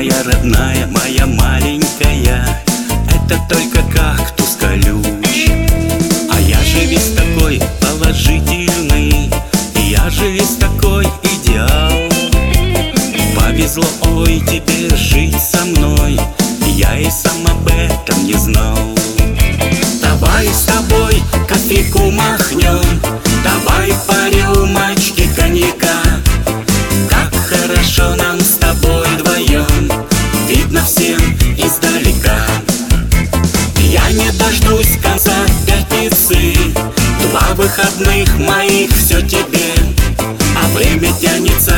моя родная, моя маленькая, это только кактус колюч. А я же весь такой положительный, я же весь такой идеал. Повезло, ой, тебе жить со мной, я и сам об этом не знал. Давай с тобой кофейку махнем, давай по рюмочке коньяка. Как хорошо нам с тобой вдвоем, видно всем издалека. Я не дождусь конца пятницы, 2 выходных моих все тебе. А время тянется,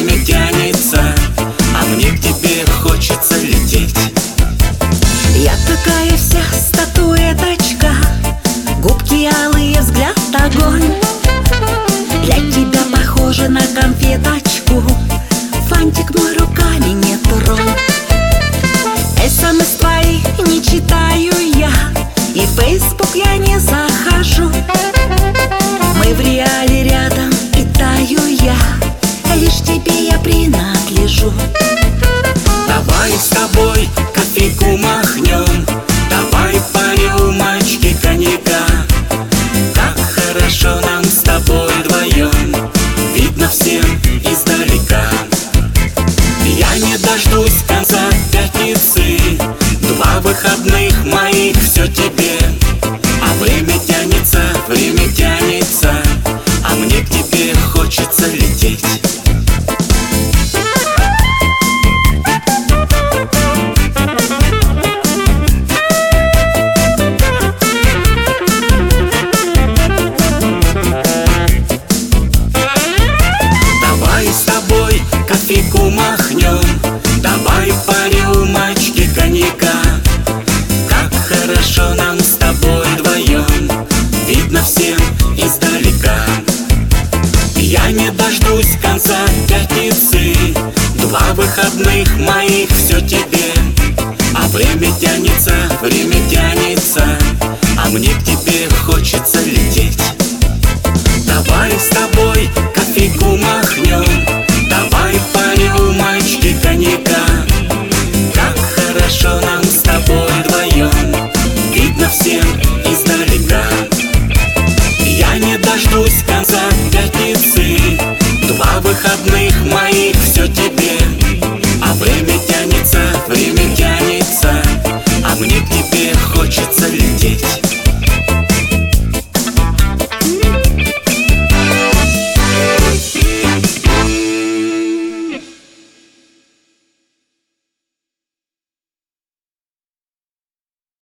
а мне к тебе хочется лететь. Я такая вся статуэточка, губки алые, взгляд огонь. Для тебя похожа на конфеточку, фантик мой руками не тронь. СМС твои не читаю я, и в Facebook я не захожу. Мы в реале рядом, и таю я, лишь тебе я принадлежу. Давай с тобой кофейку махнем, давай по рюмочке коньяка. Как хорошо нам с тобой вдвоем, видно всем издалека. Я не дождусь конца пятницы, 2 выходных моих все тебе. А время тянется, а мне к тебе хочется лететь. Кофейку махнем, давай по рюмочке коньяка. Как хорошо нам с тобой вдвоем, видно всем издалека. Я не дождусь конца пятницы, 2 выходных моих все тебе. А время тянется, а мне к тебе хочется лететь. Давай с тобой кофейку махнем, давай по рюмочке коньяка. Как хорошо нам с тобой вдвоем, видно всем издалека. Я не дождусь конца пятницы, 2 выходных моих все тебе. А время тянется, а мне к тебе хочется лететь.